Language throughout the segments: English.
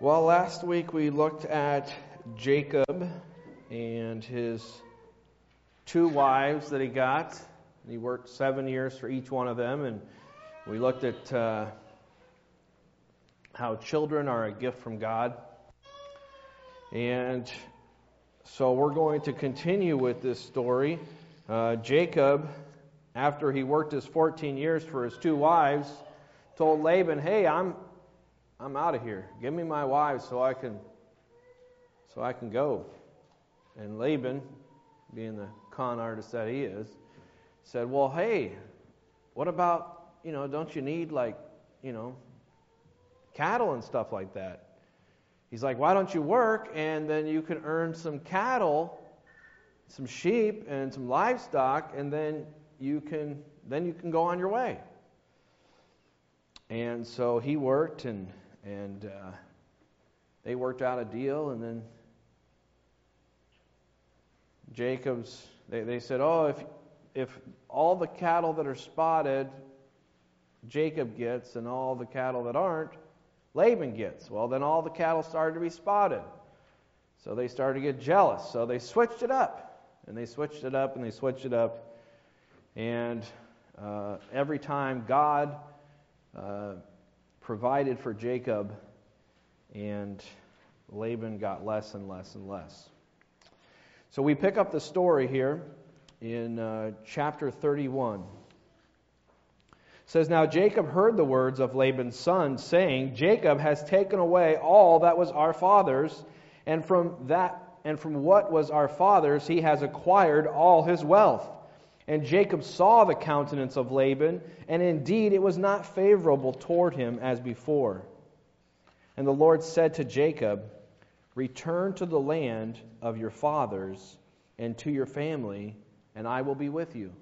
Well, last week we looked at Jacob and his two wives that he got. He worked 7 years for each one of them, and we looked at how children are a gift from God. And so we're going to continue with this story. Jacob, after he worked his 14 years for his two wives, told Laban, "Hey, I'm out of here. Give me my wives so I can go." And Laban, being the con artist that he is, said, "Well, hey, what about, don't you need cattle and stuff like that?" He's like, "Why don't you work and then you can earn some cattle, some sheep and some livestock, and then you can go on your way." And so he worked and they worked out a deal, and then they said, "Oh, if all the cattle that are spotted Jacob gets and all the cattle that aren't Laban gets." Well, then all the cattle started to be spotted. So they started to get jealous. So they switched it up. And they switched it up and they switched it up. And every time God provided for Jacob, and Laban got less and less and less. So we pick up the story here in chapter 31. It says, "Now Jacob heard the words of Laban's son, saying, 'Jacob has taken away all that was our father's, and from what was our father's he has acquired all his wealth.' And Jacob saw the countenance of Laban, and indeed it was not favorable toward him as before. And the Lord said to Jacob, 'Return to the land of your fathers and to your family, and I will be with you.'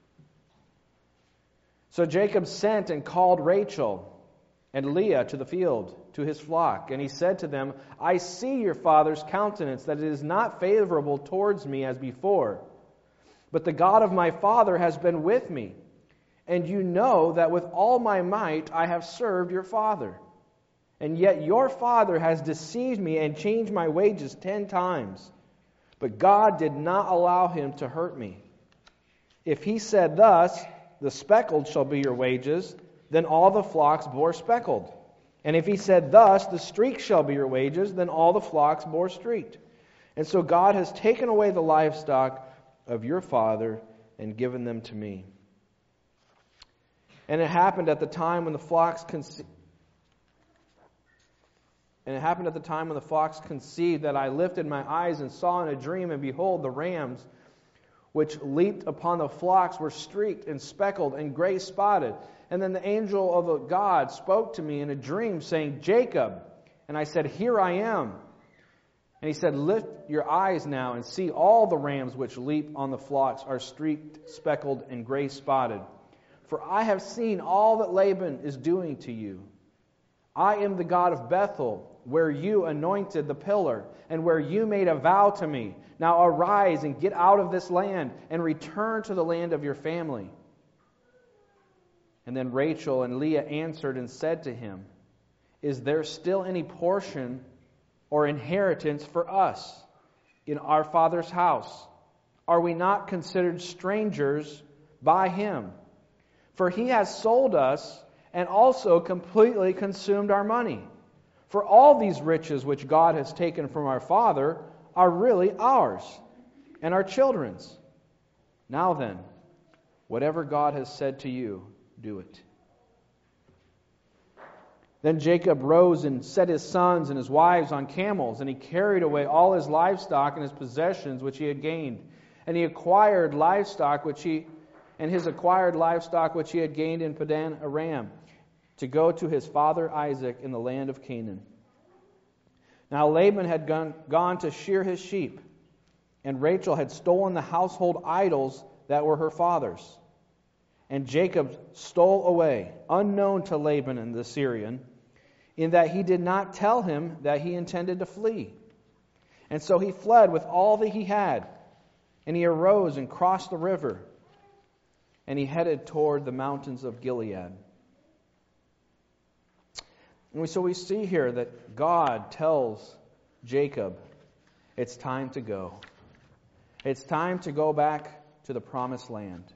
So Jacob sent and called Rachel and Leah to the field, to his flock. And he said to them, 'I see your father's countenance, that it is not favorable towards me as before. But the God of my father has been with me. And you know that with all my might I have served your father. And yet your father has deceived me and changed my wages 10 times. But God did not allow him to hurt me. If he said thus, the speckled shall be your wages, then all the flocks bore speckled. And if he said thus, the streaked shall be your wages, then all the flocks bore streaked. And so God has taken away the livestock of your father and given them to me. And it happened at the time when the flocks conceived that I lifted my eyes and saw in a dream, and behold, the rams which leaped upon the flocks were streaked and speckled and gray spotted. And then the angel of God spoke to me in a dream, saying, 'Jacob.' And I said, 'Here I am.' And he said, 'Lift your eyes now and see all the rams which leap on the flocks are streaked, speckled, and gray spotted. For I have seen all that Laban is doing to you. I am the God of Bethel, where you anointed the pillar, and where you made a vow to me. Now arise and get out of this land, and return to the land of your family.' And then Rachel and Leah answered and said to him, 'Is there still any portion or inheritance for us in our father's house? Are we not considered strangers by him? For he has sold us and also completely consumed our money. For all these riches which God has taken from our father are really ours and our children's. Now then, whatever God has said to you, do it.' Then Jacob rose and set his sons and his wives on camels, and he carried away all his livestock and his possessions which he had gained. And he acquired livestock which he had gained in Padan Aram, to go to his father Isaac in the land of Canaan. Now Laban had gone to shear his sheep, and Rachel had stolen the household idols that were her father's. And Jacob stole away, unknown to Laban and the Syrian, in that he did not tell him that he intended to flee. And so he fled with all that he had, and he arose and crossed the river, and he headed toward the mountains of Gilead. So we see here that God tells Jacob, it's time to go. It's time to go back to the promised land.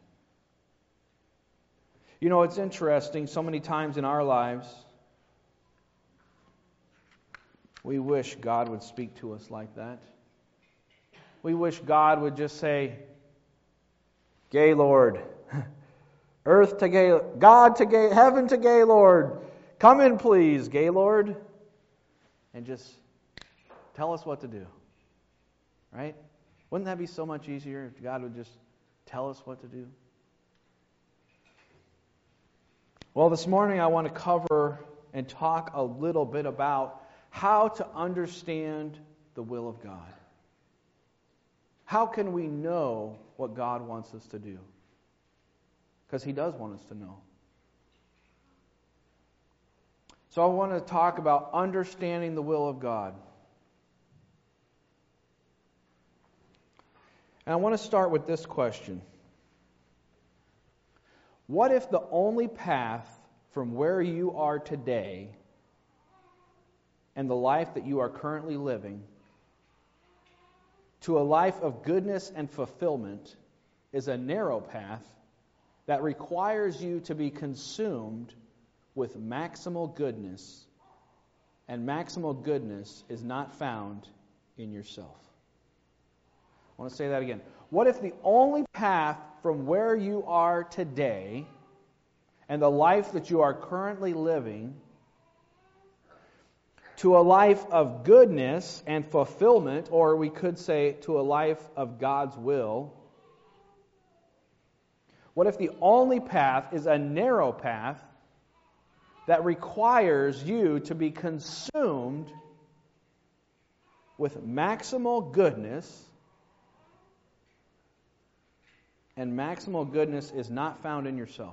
You know, it's interesting, so many times in our lives, we wish God would speak to us like that. We wish God would just say, Gaylord, earth to Gaylord, God to Gaylord, heaven to Gaylord, come in please, Gaylord, and just tell us what to do. Right? Wouldn't that be so much easier if God would just tell us what to do? Well, this morning I want to cover and talk a little bit about how to understand the will of God. How can we know what God wants us to do? Because He does want us to know. So I want to talk about understanding the will of God. And I want to start with this question. What if the only path from where you are today and the life that you are currently living to a life of goodness and fulfillment is a narrow path that requires you to be consumed with maximal goodness, and maximal goodness is not found in yourself? I want to say that again. What if the only path from where you are today and the life that you are currently living to a life of goodness and fulfillment, or we could say to a life of God's will, what if the only path is a narrow path that requires you to be consumed with maximal goodness, and maximal goodness is not found in yourself?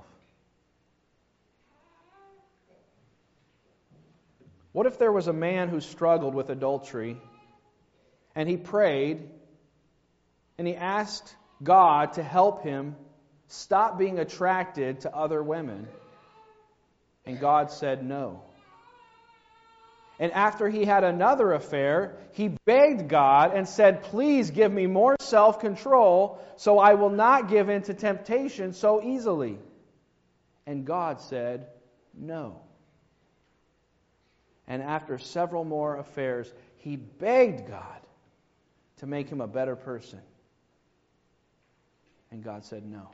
What if there was a man who struggled with adultery, and he prayed, and he asked God to help him stop being attracted to other women, and God said no? And after he had another affair, he begged God and said, please give me more self-control so I will not give in to temptation so easily. And God said no. And after several more affairs, he begged God to make him a better person. And God said no.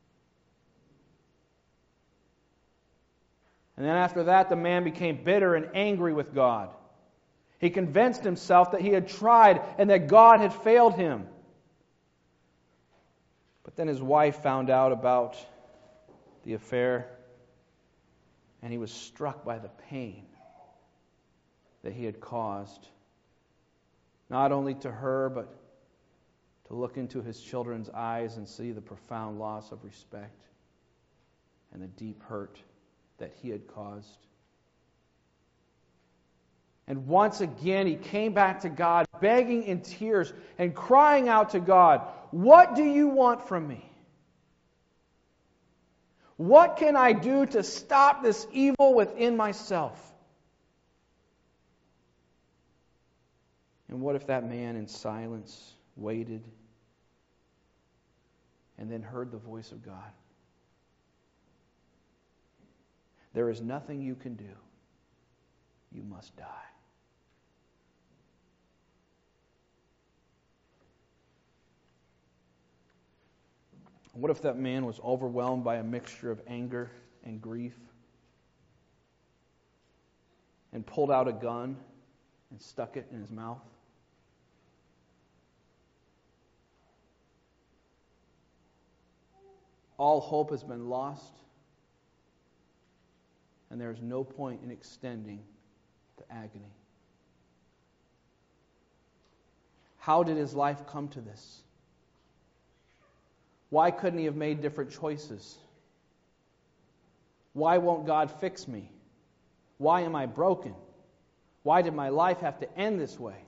And then after that, the man became bitter and angry with God. He convinced himself that he had tried and that God had failed him. But then his wife found out about the affair, and he was struck by the pain that he had caused, not only to her, but to look into his children's eyes and see the profound loss of respect and the deep hurt that he had caused. And once again, he came back to God, begging in tears and crying out to God, what do you want from me? What can I do to stop this evil within myself? And what if that man in silence waited and then heard the voice of God? There is nothing you can do. You must die. What if that man was overwhelmed by a mixture of anger and grief and pulled out a gun and stuck it in his mouth? All hope has been lost, and there is no point in extending the agony. How did his life come to this? Why couldn't he have made different choices? Why won't God fix me? Why am I broken? Why did my life have to end this way?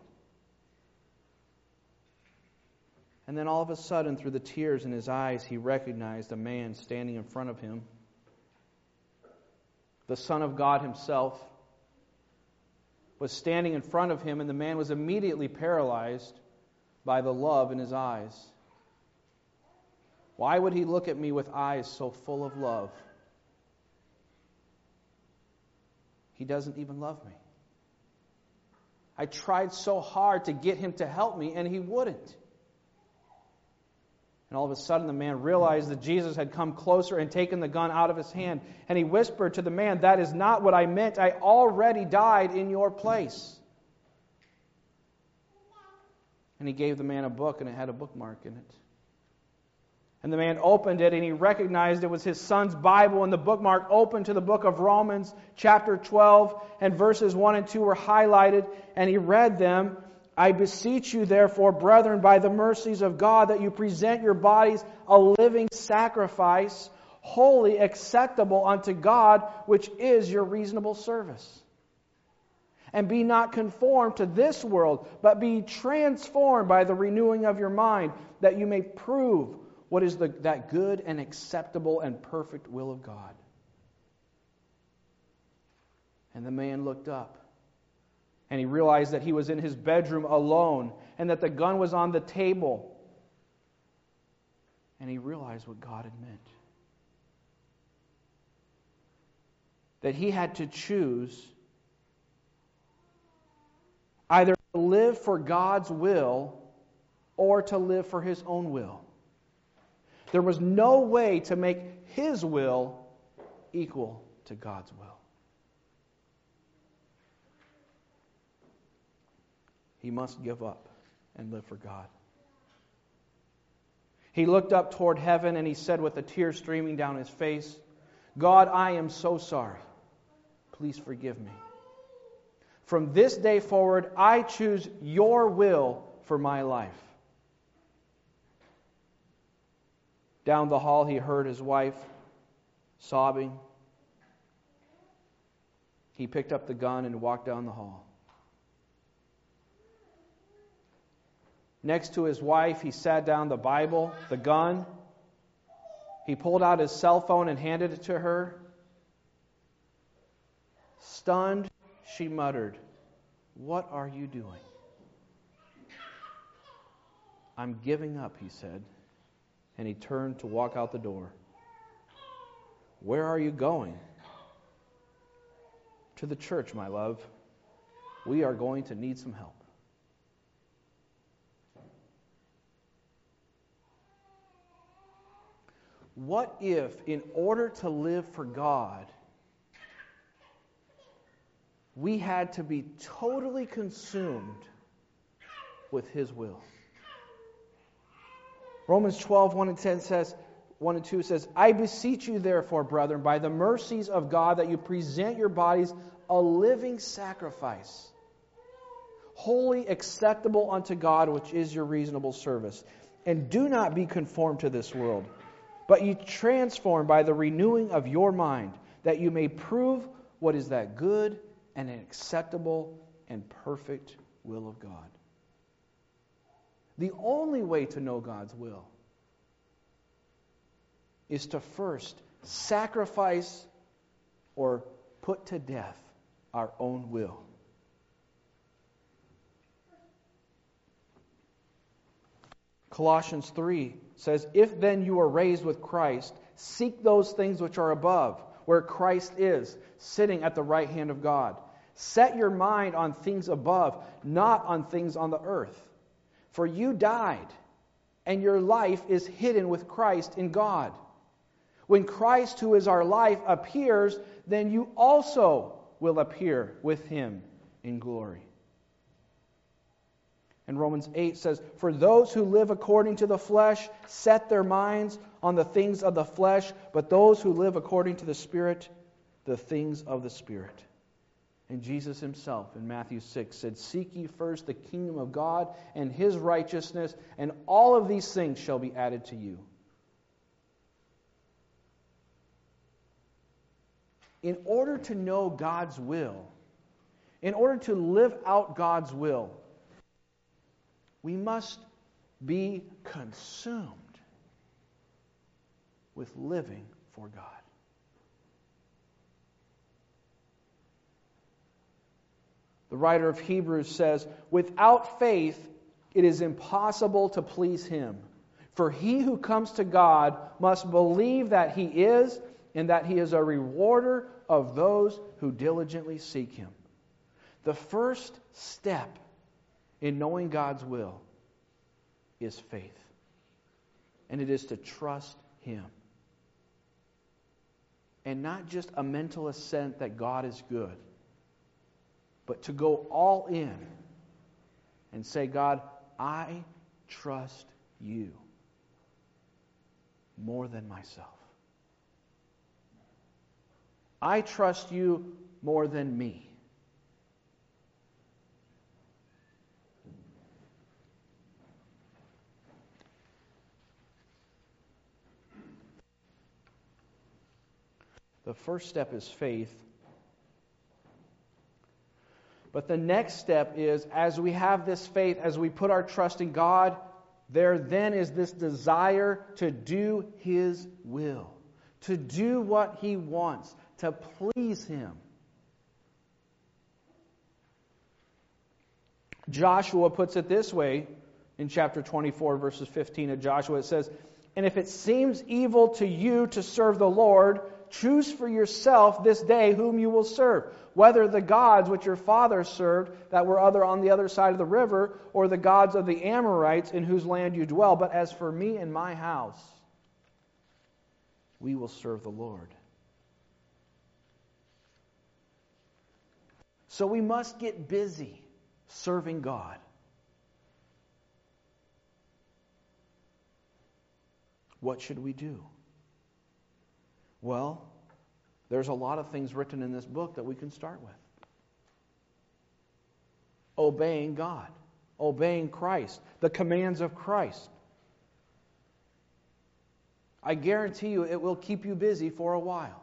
And then all of a sudden, through the tears in his eyes, he recognized a man standing in front of him, the Son of God himself, was standing in front of him, and the man was immediately paralyzed by the love in his eyes. Why would he look at me with eyes so full of love? He doesn't even love me. I tried so hard to get him to help me, and he wouldn't. And all of a sudden, the man realized that Jesus had come closer and taken the gun out of his hand. And he whispered to the man, "That is not what I meant. I already died in your place." And he gave the man a book, and it had a bookmark in it. And the man opened it, and he recognized it was his son's Bible, and the bookmark opened to the book of Romans, chapter 12, and verses 1 and 2 were highlighted, and he read them. "I beseech you, therefore, brethren, by the mercies of God, that you present your bodies a living sacrifice, holy, acceptable unto God, which is your reasonable service. And be not conformed to this world, but be transformed by the renewing of your mind, that you may prove what is that good and acceptable and perfect will of God." And the man looked up, and he realized that he was in his bedroom alone, and that the gun was on the table. And he realized what God had meant. That he had to choose either to live for God's will or to live for his own will. There was no way to make his will equal to God's will. He must give up and live for God. He looked up toward heaven and he said with a tear streaming down his face, "God, I am so sorry. Please forgive me. From this day forward, I choose your will for my life." Down the hall, he heard his wife sobbing. He picked up the gun and walked down the hall. Next to his wife, he sat down the Bible, the gun. He pulled out his cell phone and handed it to her. Stunned, she muttered, "What are you doing?" "I'm giving up," he said. And he turned to walk out the door. "Where are you going?" "To the church, my love. We are going to need some help." What if, in order to live for God, we had to be totally consumed with His will? Romans 12, 1 and 10 says, 1 and 2 says, "I beseech you, therefore, brethren, by the mercies of God, that you present your bodies a living sacrifice, holy, acceptable unto God, which is your reasonable service. And do not be conformed to this world, but ye transformed by the renewing of your mind, that you may prove what is that good and acceptable and perfect will of God." The only way to know God's will is to first sacrifice or put to death our own will. Colossians 3 says, "If then you are raised with Christ, seek those things which are above, where Christ is, sitting at the right hand of God. Set your mind on things above, not on things on the earth. For you died, and your life is hidden with Christ in God. When Christ, who is our life, appears, then you also will appear with Him in glory." And Romans 8 says, "For those who live according to the flesh set their minds on the things of the flesh, but those who live according to the Spirit, the things of the Spirit." And Jesus Himself in Matthew 6 said, "Seek ye first the kingdom of God and His righteousness, and all of these things shall be added to you." In order to know God's will, in order to live out God's will, we must be consumed with living for God. The writer of Hebrews says, without faith, it is impossible to please Him. For he who comes to God must believe that He is, and that He is a rewarder of those who diligently seek Him. The first step in knowing God's will is faith. And it is to trust Him. And not just a mental assent that God is good, but to go all in and say, God, I trust You more than myself. I trust You more than me. The first step is faith. But the next step is, as we have this faith, as we put our trust in God, there then is this desire to do His will, to do what He wants, to please Him. Joshua puts it this way in chapter 24, verses 15 of Joshua. It says, and if it seems evil to you to serve the Lord, choose for yourself this day whom you will serve, whether the gods which your fathers served that were on the other side of the river, or the gods of the Amorites in whose land you dwell. But as for me and my house, we will serve the Lord. So we must get busy serving God. What should we do? Well, there's a lot of things written in this book that we can start with. Obeying God, obeying Christ, the commands of Christ. I guarantee you it will keep you busy for a while.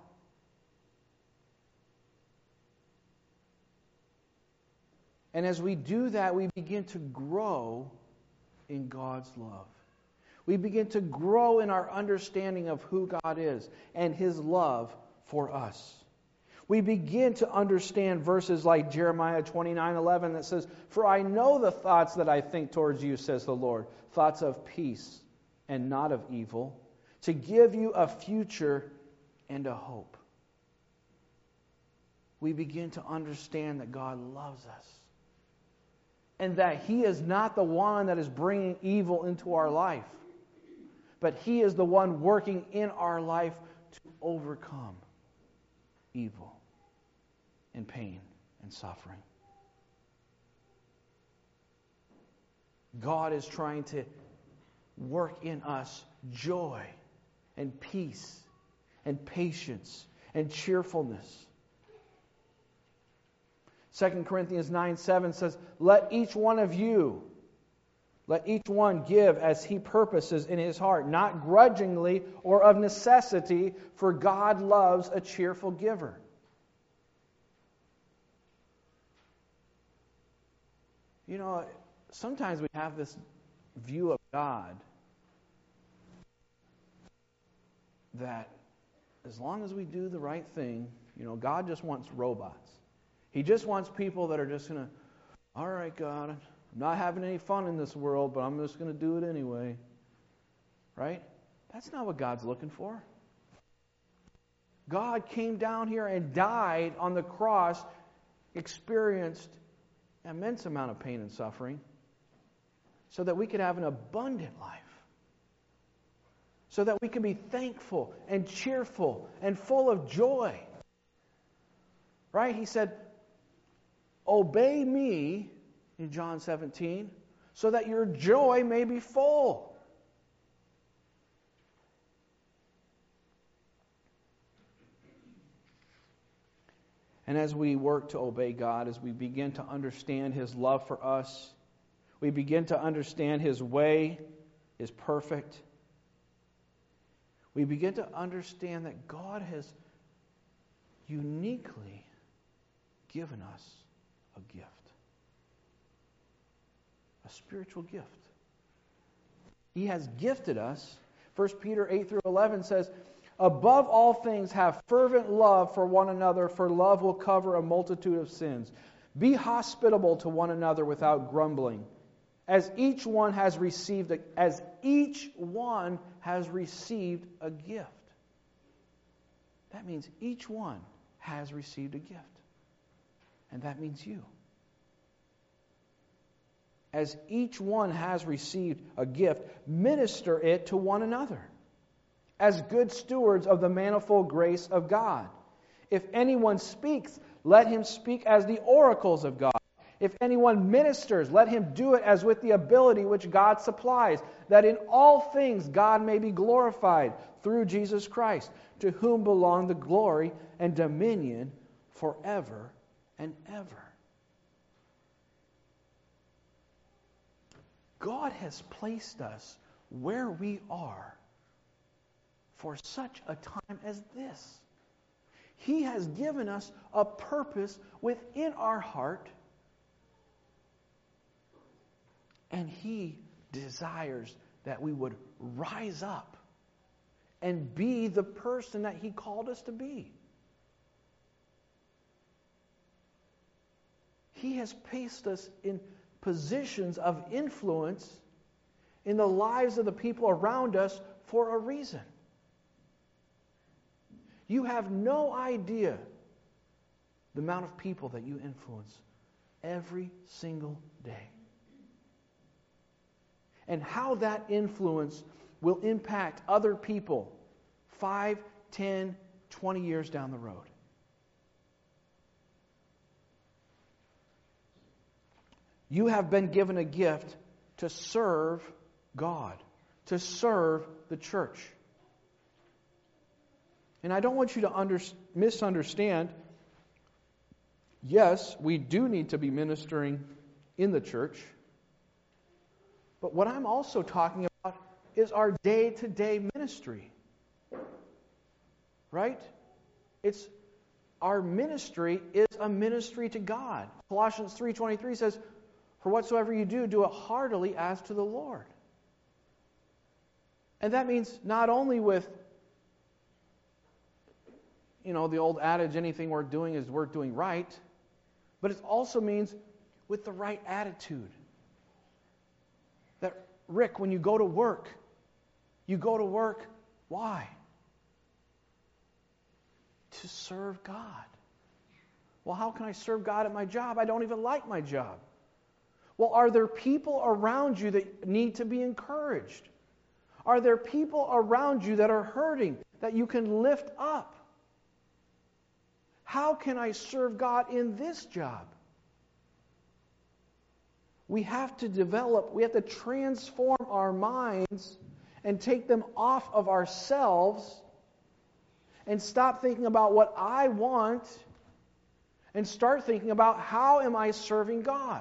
And as we do that, we begin to grow in God's love. We begin to grow in our understanding of who God is and His love for us. We begin to understand verses like Jeremiah 29:11 that says, for I know the thoughts that I think towards you, says the Lord, thoughts of peace and not of evil, to give you a future and a hope. We begin to understand that God loves us and that He is not the one that is bringing evil into our life, but He is the one working in our life to overcome evil and pain and suffering. God is trying to work in us joy and peace and patience and cheerfulness. 2 Corinthians 9:7 says, let each one give as he purposes in his heart, not grudgingly or of necessity, for God loves a cheerful giver. You know, sometimes we have this view of God that as long as we do the right thing, God just wants robots. He just wants people that are just going to, all right, God, I'm not having any fun in this world, but I'm just going to do it anyway. Right? That's not what God's looking for. God came down here and died on the cross, experienced an immense amount of pain and suffering, so that we could have an abundant life. So that we can be thankful and cheerful and full of joy. Right? He said, obey me, in John 17, so that your joy may be full. And as we work to obey God, as we begin to understand His love for us, we begin to understand His way is perfect. We begin to understand that God has uniquely given us a gift. A spiritual gift. He has gifted us. 1 Peter 8-11 says, above all things have fervent love for one another, for love will cover a multitude of sins. Be hospitable to one another without grumbling, as each one has received a gift. That means each one has received a gift. And that means you. As each one has received a gift, minister it to one another, as good stewards of the manifold grace of God. If anyone speaks, let him speak as the oracles of God. If anyone ministers, let him do it as with the ability which God supplies, that in all things God may be glorified through Jesus Christ, to whom belong the glory and dominion forever and ever. God has placed us where we are for such a time as this. He has given us a purpose within our heart, and He desires that we would rise up and be the person that He called us to be. He has placed us in positions of influence in the lives of the people around us for a reason. You have no idea the amount of people that you influence every single day, and how that influence will impact other people 5, 10, 20 years down the road. You have been given a gift to serve God, to serve the church. And I don't want you to misunderstand. Yes, we do need to be ministering in the church. But what I'm also talking about is our day-to-day ministry. Right? Our ministry is a ministry to God. Colossians 3:23 says, "For whatsoever you do, do it heartily as to the Lord." And that means not only with, the old adage, anything worth doing is worth doing right, but it also means with the right attitude. That, Rick, when you go to work, why? To serve God. Well, how can I serve God at my job? I don't even like my job. Well, are there people around you that need to be encouraged? Are there people around you that are hurting that you can lift up? How can I serve God in this job? We have to transform our minds and take them off of ourselves and stop thinking about what I want and start thinking about how am I serving God?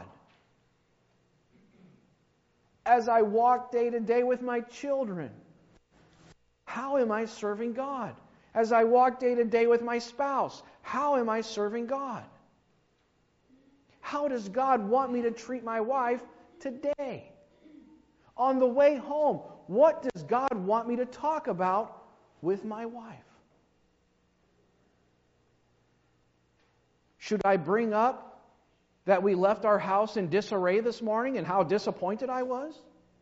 As I walk day to day with my children, how am I serving God? As I walk day to day with my spouse, how am I serving God? How does God want me to treat my wife today? On the way home, what does God want me to talk about with my wife? Should I bring up that we left our house in disarray this morning and how disappointed I was?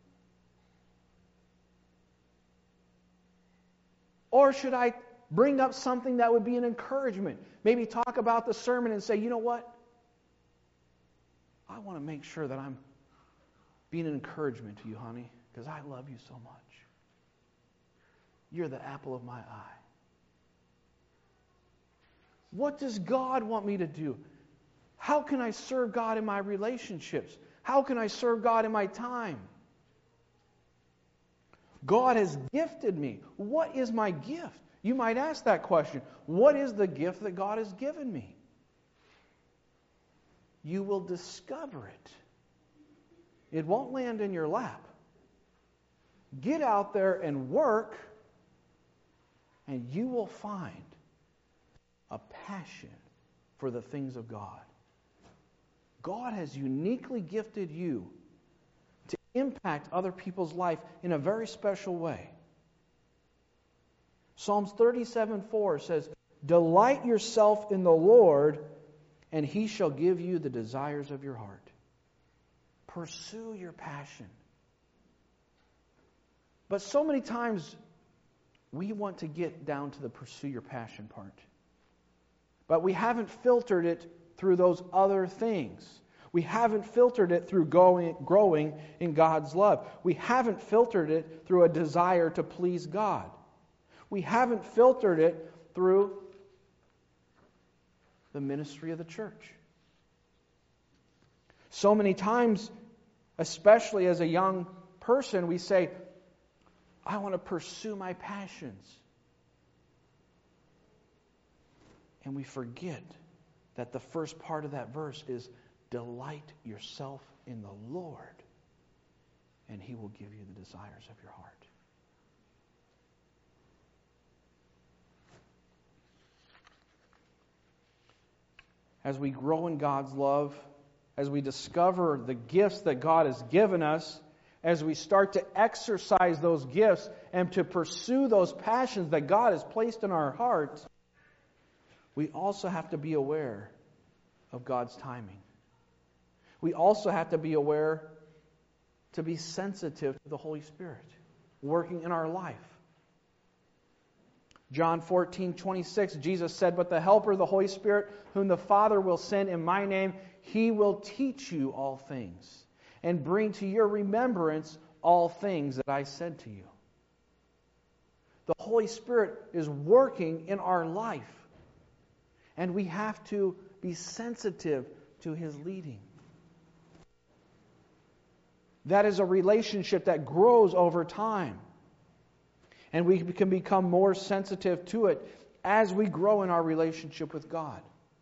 Or should I bring up something that would be an encouragement? Maybe talk about the sermon and say, you know what? I want to make sure that I'm being an encouragement to you, honey, because I love you so much. You're the apple of my eye. What does God want me to do? How can I serve God in my relationships? How can I serve God in my time? God has gifted me. What is my gift? You might ask that question. What is the gift that God has given me? You will discover it. It won't land in your lap. Get out there and work, and you will find a passion for the things of God. God has uniquely gifted you to impact other people's life in a very special way. Psalms 37:4 says, "Delight yourself in the Lord, and He shall give you the desires of your heart. Pursue your passion. But so many times we want to get down to the pursue your passion part. But we haven't filtered it through those other things. We haven't filtered it through growing in God's love. We haven't filtered it through a desire to please God. We haven't filtered it through the ministry of the church. So many times, especially as a young person, we say, I want to pursue my passions. And we forget that the first part of that verse is, delight yourself in the Lord, and He will give you the desires of your heart. As we grow in God's love, as we discover the gifts that God has given us, as we start to exercise those gifts and to pursue those passions that God has placed in our hearts, we also have to be aware of God's timing. We also have to be aware to be sensitive to the Holy Spirit working in our life. John 14:26, Jesus said, but the Helper, the Holy Spirit, whom the Father will send in my name, He will teach you all things and bring to your remembrance all things that I said to you. The Holy Spirit is working in our life, and we have to be sensitive to His leading. That is a relationship that grows over time. And we can become more sensitive to it as we grow in our relationship with God.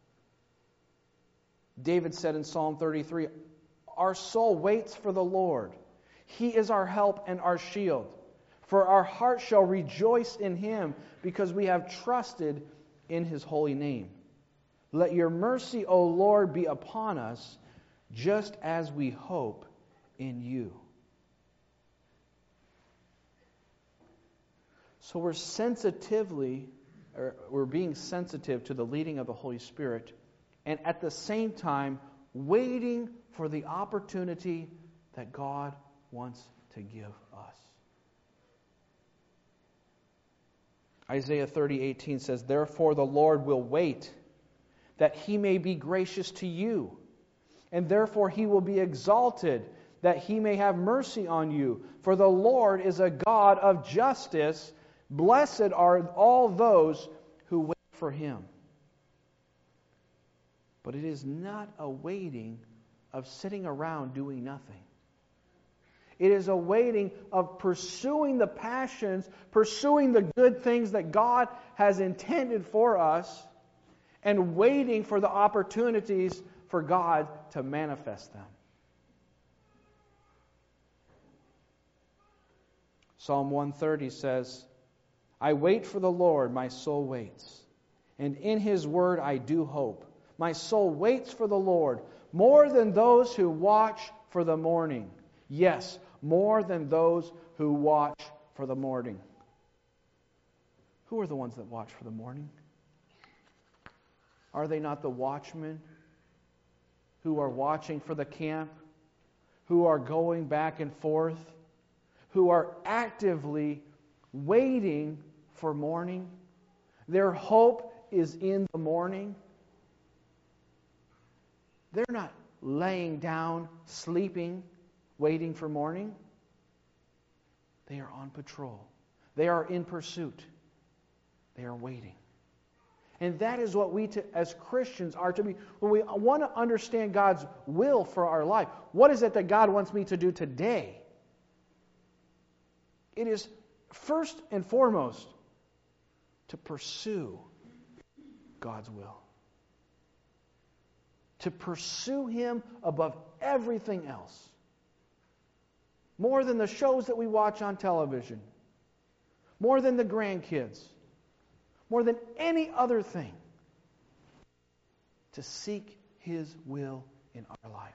David said in Psalm 33, our soul waits for the Lord. He is our help and our shield. For our heart shall rejoice in Him, because we have trusted in His holy name. Let your mercy, O Lord, be upon us, just as we hope in you. So we're being sensitive to the leading of the Holy Spirit, and at the same time waiting for the opportunity that God wants to give us. Isaiah 30:18 says, therefore the Lord will wait, that He may be gracious to you, and therefore He will be exalted, that He may have mercy on you. For the Lord is a God of justice. Blessed are all those who wait for Him. But it is not a waiting of sitting around doing nothing. It is a waiting of pursuing the passions, pursuing the good things that God has intended for us, and waiting for the opportunities for God to manifest them. Psalm 130 says, I wait for the Lord, my soul waits, and in His word I do hope. My soul waits for the Lord, more than those who watch for the morning. Yes, more than those who watch for the morning. Who are the ones that watch for the morning? Are they not the watchmen who are watching for the camp, who are going back and forth, who are actively waiting for morning? Their hope is in the morning. They're not laying down, sleeping, waiting for morning. They are on patrol. They are in pursuit. They are waiting. And that is what we as Christians are to be. When we want to understand God's will for our life, what is it that God wants me to do today? It is first and foremost to pursue God's will. To pursue Him above everything else. More than the shows that we watch on television. More than the grandkids. More than any other thing. To seek His will in our life.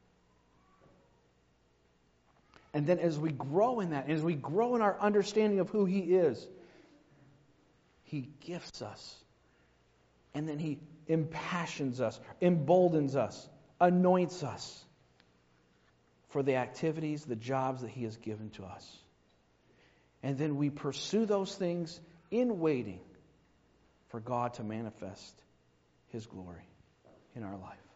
And then as we grow in that, as we grow in our understanding of who He is, He gifts us And then He impassions us, emboldens us, anoints us for the activities, the jobs that He has given to us. And then we pursue those things in waiting for God to manifest His glory in our life.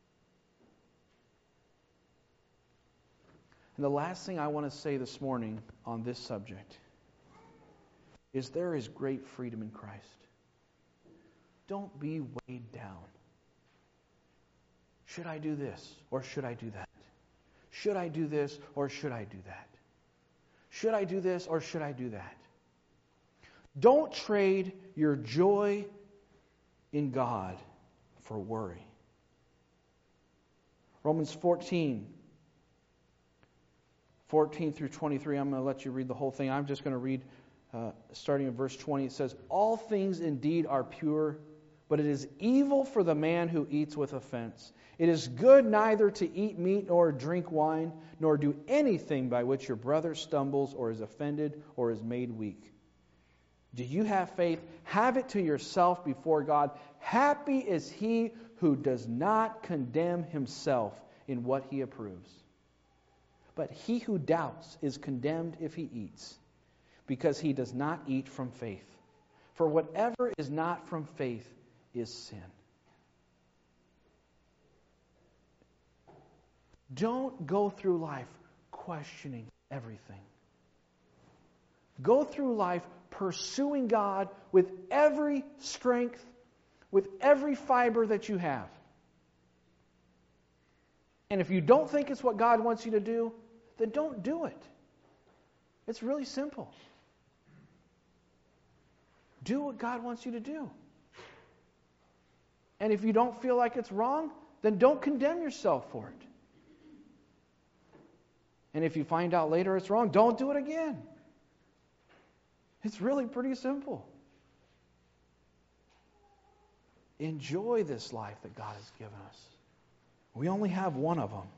And the last thing I want to say this morning on this subject is there is great freedom in Christ. Don't be weighed down. Should I do this or should I do that? Should I do this or should I do that? Should I do this or should I do that? Don't trade your joy in God for worry. Romans 14 through 23. I'm going to let you read the whole thing. I'm just going to read starting in verse 20. It says, "All things indeed are pure, but it is evil for the man who eats with offense. It is good neither to eat meat nor drink wine, nor do anything by which your brother stumbles or is offended or is made weak. Do you have faith? Have it to yourself before God. Happy is he who does not condemn himself in what he approves. But he who doubts is condemned if he eats, because he does not eat from faith. For whatever is not from faith is sin." Don't go through life questioning everything. Go through life pursuing God with every strength, with every fiber that you have. And if you don't think it's what God wants you to do, then don't do it. It's really simple. Do what God wants you to do. And if you don't feel like it's wrong, then don't condemn yourself for it. And if you find out later it's wrong, don't do it again. It's really pretty simple. Enjoy this life that God has given us. We only have one of them.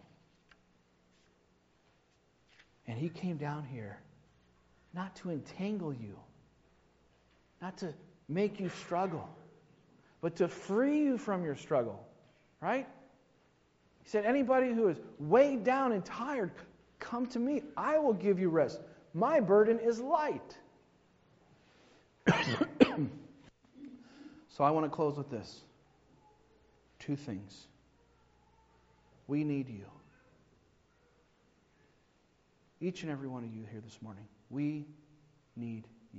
And He came down here not to entangle you, not to make you struggle, but to free you from your struggle. Right? He said, anybody who is weighed down and tired, come to me. I will give you rest. My burden is light. So I want to close with this. 2 things. We need you. Each and every one of you here this morning. We need you.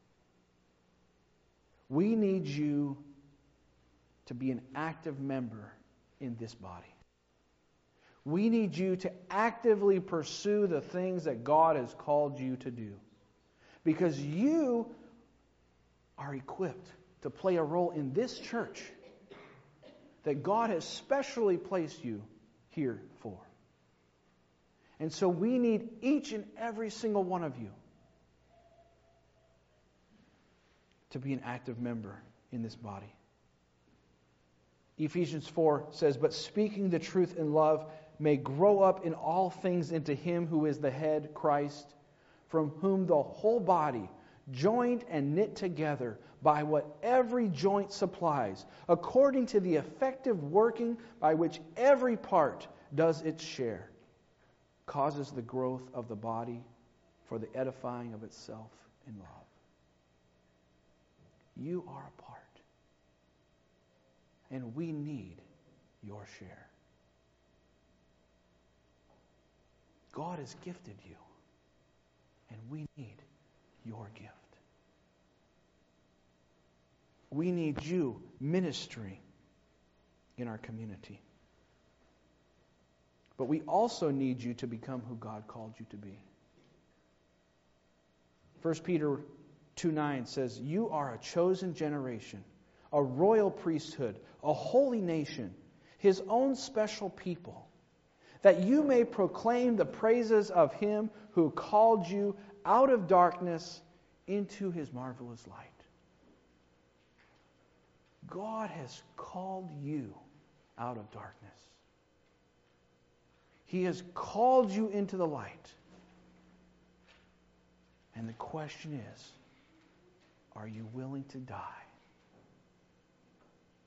We need you to be an active member in this body. We need you to actively pursue the things that God has called you to do. Because you are equipped to play a role in this church that God has specially placed you here for. And so we need each and every single one of you to be an active member in this body. Ephesians 4 says, "But speaking the truth in love may grow up in all things into Him who is the head, Christ, from whom the whole body, joined and knit together by what every joint supplies, according to the effective working by which every part does its share, causes the growth of the body for the edifying of itself in love." You are a part. And we need your share. God has gifted you. And we need your gift. We need you ministering in our community. But we also need you to become who God called you to be. 1 Peter 2:9 says, "You are a chosen generation, a royal priesthood, a holy nation, His own special people, that you may proclaim the praises of Him who called you out of darkness into His marvelous light." God has called you out of darkness. He has called you into the light. And the question is, are you willing to die?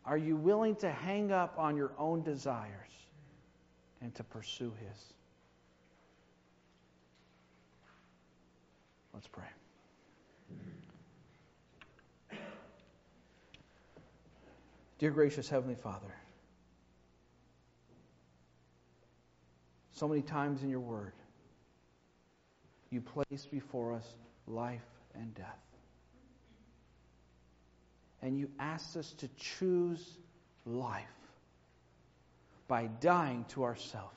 Are you willing to hang up on your own desires and to pursue His? Let's pray. Dear gracious Heavenly Father, so many times in your Word, you place before us life and death. And you asked us to choose life by dying to ourselves.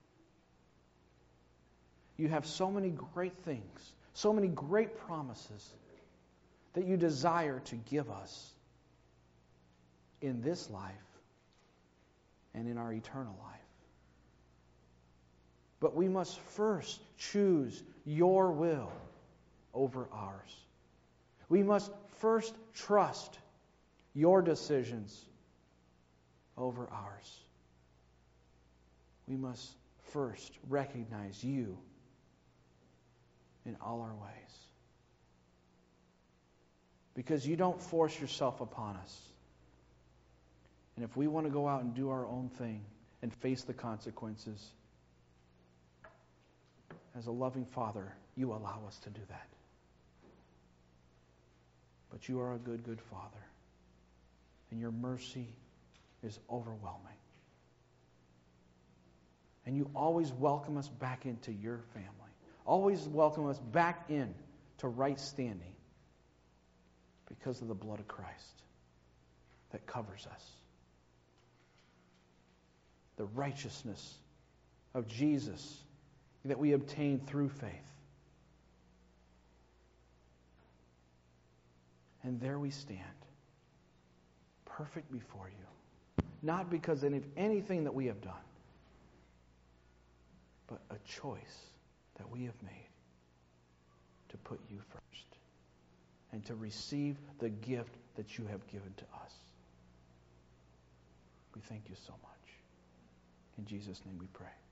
You have so many great things, so many great promises that you desire to give us in this life and in our eternal life. But we must first choose your will over ours. We must first trust your decisions over ours. We must first recognize you in all our ways. Because you don't force yourself upon us. And if we want to go out and do our own thing and face the consequences, as a loving Father, you allow us to do that. But you are a good, good Father. And your mercy is overwhelming. And you always welcome us back into your family. Always welcome us back in to right standing because of the blood of Christ that covers us. The righteousness of Jesus that we obtain through faith. And there we stand, perfect before you. Not because of anything that we have done, but a choice that we have made to put you first and to receive the gift that you have given to us. We thank you so much. In Jesus' name we pray.